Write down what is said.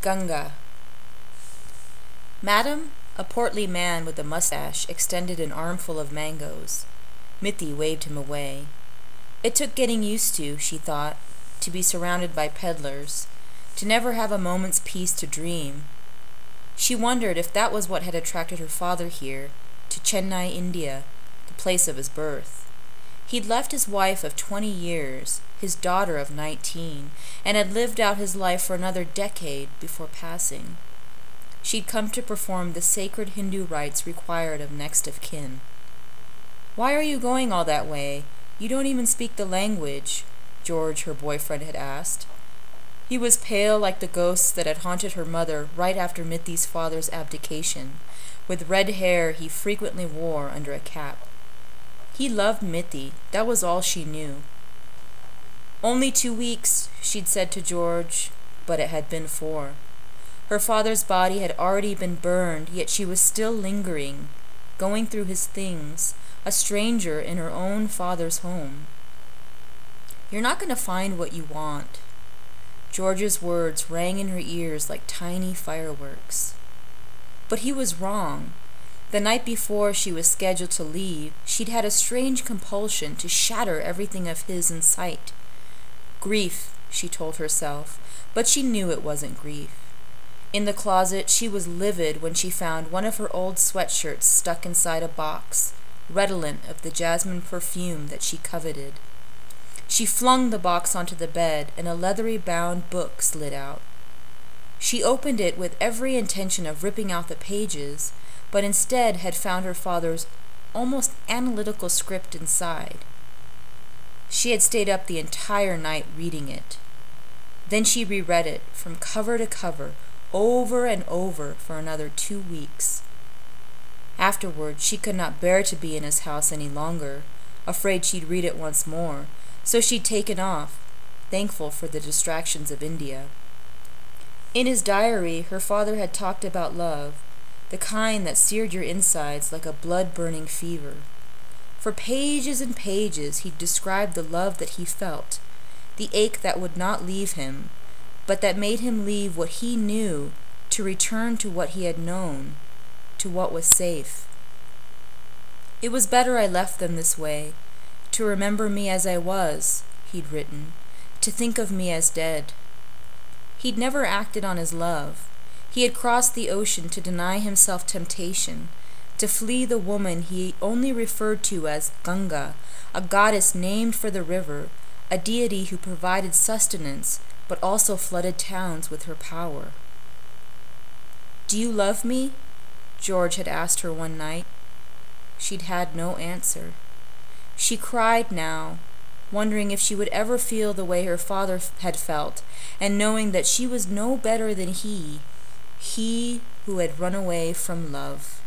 Ganga. Madam, a portly man with a mustache extended an armful of mangoes. Mithi waved him away. It took getting used to, she thought, to be surrounded by peddlers, to never have a moment's peace to dream. She wondered if that was what had attracted her father here, to Chennai, India, the place of his birth. He'd left his wife of 20 years, his daughter of 19, and had lived out his life for another decade before passing. She'd come to perform the sacred Hindu rites required of next of kin. "Why are you going all that way? You don't even speak the language," George, her boyfriend, had asked. He was pale like the ghosts that had haunted her mother right after Mithi's father's abdication, with red hair he frequently wore under a cap. He loved Mithi, that was all she knew. "Only 2 weeks," she'd said to George, but it had been 4. Her father's body had already been burned, yet she was still lingering, going through his things, a stranger in her own father's home. "You're not going to find what you want." George's words rang in her ears like tiny fireworks. But he was wrong. The night before she was scheduled to leave, she'd had a strange compulsion to shatter everything of his in sight. Grief, she told herself, but she knew it wasn't grief. In the closet, she was livid when she found one of her old sweatshirts stuck inside a box, redolent of the jasmine perfume that she coveted. She flung the box onto the bed, and a leathery-bound book slid out. She opened it with every intention of ripping out the pages, but instead had found her father's almost analytical script inside. She had stayed up the entire night reading it. Then she reread it from cover to cover, over and over for another 2 weeks. Afterward, she could not bear to be in his house any longer, afraid she'd read it once more, so she'd taken off, thankful for the distractions of India. In his diary, her father had talked about love, the kind that seared your insides like a blood-burning fever. For pages and pages he'd described the love that he felt, the ache that would not leave him, but that made him leave what he knew to return to what he had known, to what was safe. "It was better I left them this way, to remember me as I was," he'd written, "to think of me as dead." He'd never acted on his love. He had crossed the ocean to deny himself temptation, to flee the woman he only referred to as Ganga, a goddess named for the river, a deity who provided sustenance but also flooded towns with her power. "Do you love me?" George had asked her one night. She'd had no answer. She cried now, wondering if she would ever feel the way her father had felt, and knowing that she was no better than he who had run away from love.